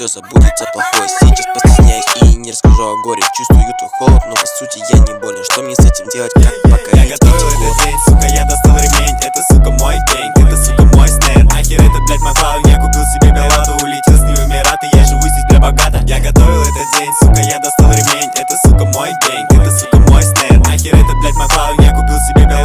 все забудется плохое. Сейчас постесняюсь и не расскажу о горе. Чувствую твой холод, но по сути я не болен. Что мне с этим делать, как покорить? Я готовил этот день, сука, я достал ремень. Это, сука, мой день, это, сука, мой снэр. Нахер это, блядь, мой план, я купил себе белату. Улетел с ним в Эмираты, я живу здесь для богата. Я готовил этот день, сука, я достал ремень. Это, сука, мой день, это, сука, мой снэр. Нахер это, блядь, мой план, я купил себе белату.